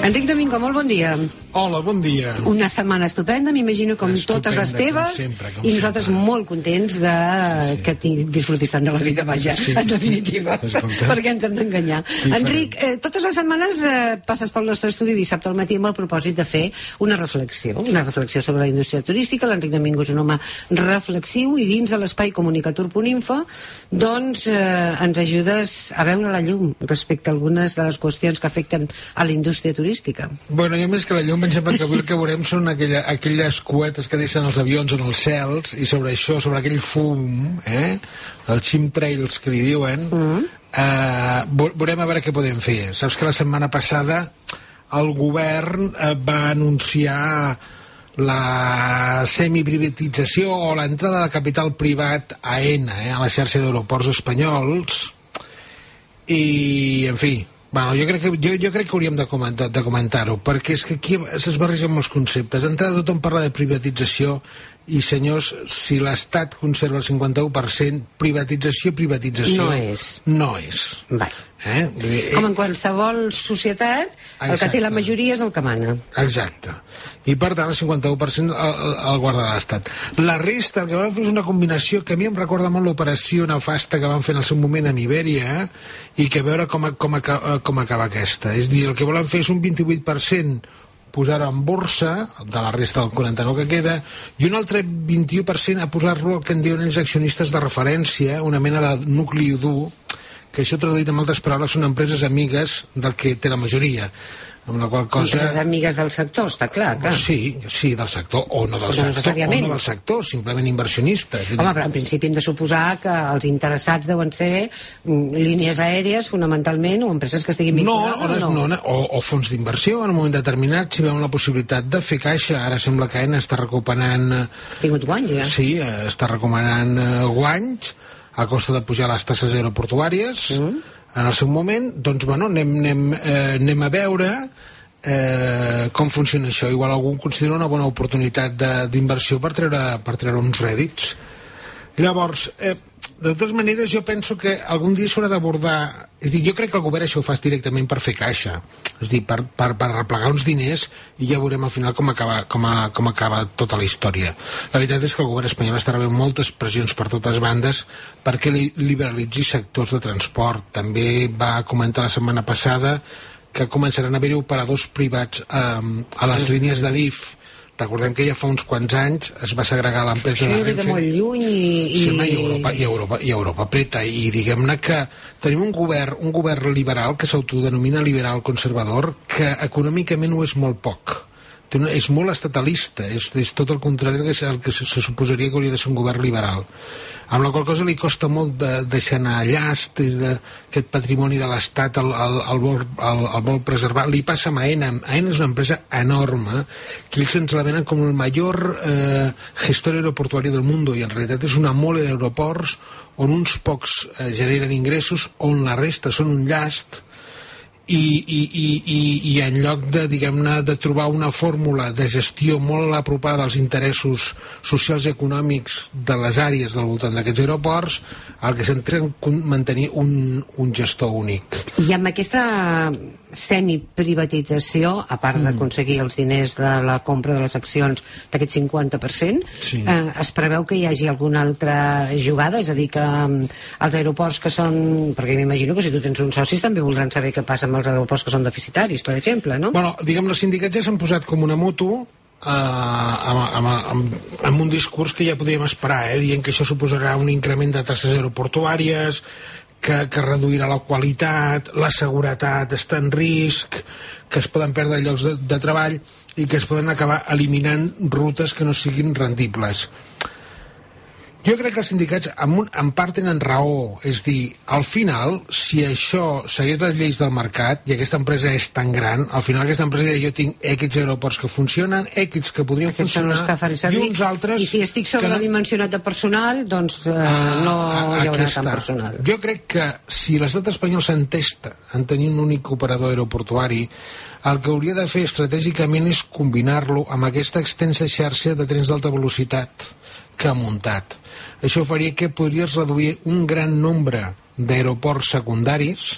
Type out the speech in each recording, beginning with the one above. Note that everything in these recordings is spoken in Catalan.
Enric Domingo, molt bon dia. Hola, bon dia. Una setmana estupenda, m'imagino, com totes les teves, i nosaltres molt contents que disfrutis tant de la vida, vaja, en definitiva, perquè ens hem d'enganyar. Enric, totes les setmanes passes pel nostre estudi dissabte al matí amb el propòsit de fer una reflexió sobre la indústria turística. L'Enric Domingo és un home reflexiu i dins de l'espai comunicatur.info doncs ens ajudes a veure la llum respecte a algunes de les qüestions que afecten a la indústria turística. Bueno, jo més que la llum pensem que avui el que veurem són aquelles cuetes que deixen els avions en els cels, i sobre això, sobre aquell fum, els chemtrails que li diuen, veurem a veure què podem fer. Saps que la setmana passada el govern va anunciar la semiprivatització o l'entrada de capital privat a ENA, a la xarxa d'aeroports espanyols, i, en fi, bueno, jo crec que hauríem de comentar-ho, perquè és que aquí es barregen molts conceptes. D'entrada tothom parla de privatització, i senyors, si l'Estat conserva el 51%, privatització no és. Com en qualsevol societat, el que té la majoria és el que mana. Exacte. I per tant el 51% el guarda l'Estat. La resta, el que van fer és una combinació que a mi em recorda molt l'operació nefasta que van fer en el seu moment en Ibèria, i que a veure com acaba aquesta. És a dir, el que volen fer és un 28% posar-ho en borsa, de la resta del 49% que queda, i un altre 21% a posar-lo al que en diuen els accionistes de referència, una mena de nucli dur, que això traduït en altres paraules són empreses amigues del que té la majoria, amb la qual cosa... Empreses amigues del sector, està clar. Sí, del sector, o no del sector, simplement inversionistes. Home, però en principi hem de suposar que els interessats deuen ser línies aèries, fonamentalment, o empreses que estiguin vinculades, o fons d'inversió, en un moment determinat, si veuen la possibilitat de fer caixa. Ara sembla que ENA està recuperant... Tingut guanys, ja. Sí, està recuperant guanys a costa de pujar les tasses aeroportuàries en el seu moment. Doncs bueno, anem a veure com funciona això. Igual algú considera una bona oportunitat d'inversió per treure uns rèdits. Llavors, de totes maneres, jo penso que algun dia s'haurà d'abordar... És a dir, jo crec que el govern això ho fa directament per fer caixa. És a dir, per replegar uns diners, i ja veurem al final com acaba tota la història. La veritat és que el govern espanyol està rebent moltes pressions per totes bandes perquè liberalitzi sectors de transport. També va comentar la setmana passada que començaran a haver-hi operadors privats a les línies de DIF. Recordem que ja fa uns quants anys es va segregar l'empresa de Renfe. Sí, de molt lluny i Europa apreta, i diguem-ne que tenim un govern liberal que s'autodenomina liberal conservador, que econòmicament ho és molt poc. És molt estatalista, és tot el contrari del que se suposaria que hauria de ser un govern liberal, amb la qual cosa li costa molt de deixar anar llast aquest patrimoni de l'Estat, el vol preservar. Li passa amb AENA. AENA és una empresa enorme que ells ens la venen com el major gestor aeroportuari del món, i en realitat és una mole d'aeroports on uns pocs generen ingressos, on la resta són un llast. I en lloc de trobar una fórmula de gestió molt apropada als interessos socials i econòmics de les àrees del voltant d'aquests aeroports, el que s'entra en mantenir un gestor únic. I amb aquesta semiprivatització, a part d'aconseguir els diners de la compra de les accions d'aquest 50%, es preveu que hi hagi alguna altra jugada? És a dir, que els aeroports que són... Perquè m'imagino que si tu tens uns socis també voldran saber què passa amb els aeroports que són deficitaris, per exemple, no? Bueno, diguem, els sindicats ja s'han posat com una moto amb un discurs que ja podíem esperar, dient que això suposarà un increment de tasses aeroportuàries, que reduirà la qualitat, la seguretat està en risc, que es poden perdre llocs de treball i que es poden acabar eliminant rutes que no siguin rendibles. Jo crec que els sindicats en part tenen raó, és dir, al final, si això segueix les lleis del mercat i aquesta empresa és tan gran, al final aquesta empresa dirà: jo tinc X aeroports que funcionen, X que podrien funcionar, i uns altres... I si estic sobredimensionat de personal, doncs no hi haurà tant personal. Jo crec que si l'estat espanyol s'entesta en tenir un únic operador aeroportuari, el que hauria de fer estratègicament és combinar-lo amb aquesta extensa xarxa de trens d'alta velocitat que ha muntat. Això faria que podries reduir un gran nombre d'aeroports secundaris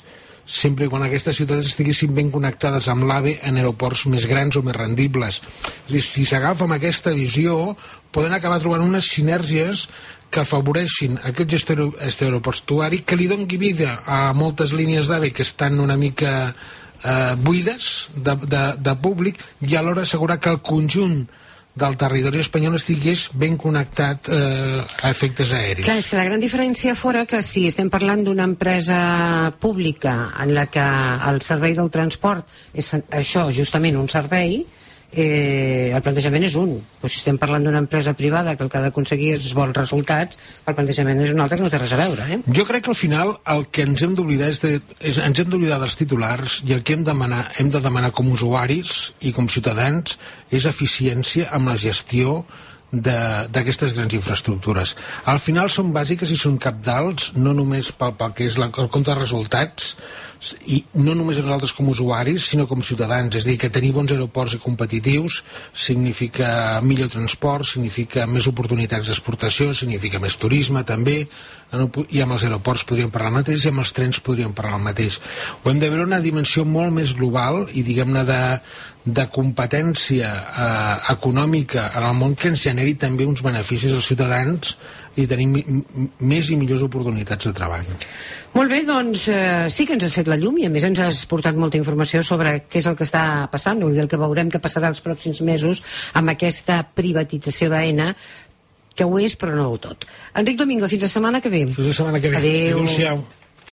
sempre quan aquestes ciutats estiguessin ben connectades amb l'AVE en aeroports més grans o més rendibles. És dir, si s'agafa amb aquesta visió, poden acabar trobant unes sinergies que afavoreixin aquest gest aeroportuari, que li doni vida a moltes línies d'AVE que estan una mica buides de públic, i alhora assegurar que el conjunt del territori espanyol estigués ben connectat a efectes aèris. Clar, és que la gran diferència fora que si estem parlant d'una empresa pública en la que el servei del transport és això, justament un servei, el plantejament és un. Però si estem parlant d'una empresa privada que el que ha d'aconseguir és bons resultats, el plantejament és un altre que no té res a veure. Jo crec que al final el que ens hem d'oblidar ens hem d'oblidar dels titulars, i el que hem de demanar com a usuaris i com a ciutadans és eficiència amb la gestió d'aquestes grans infraestructures. Al final són bàsiques i són cabdals, no només pel que és el compte de resultats, i no només a nosaltres com a usuaris, sinó com a ciutadans. És a dir, que tenir bons aeroports i competitius significa millor transport, significa més oportunitats d'exportació, significa més turisme també, i amb els aeroports podríem parlar el mateix, i amb els trens podríem parlar el mateix. Ho hem de veure una dimensió molt més global i, diguem-ne, de competència econòmica en el món, que ens generi també uns beneficis als ciutadans i tenim més i millors oportunitats de treball. Molt bé, doncs sí que ens has fet la llum, i a més ens has portat molta informació sobre què és el que està passant i el que veurem que passarà els pròxims mesos amb aquesta privatització d'AENA, que ho és però no ho tot. Enric Domingo, fins la setmana que ve. Fins la setmana que ve. Adéu. Adéu-siau.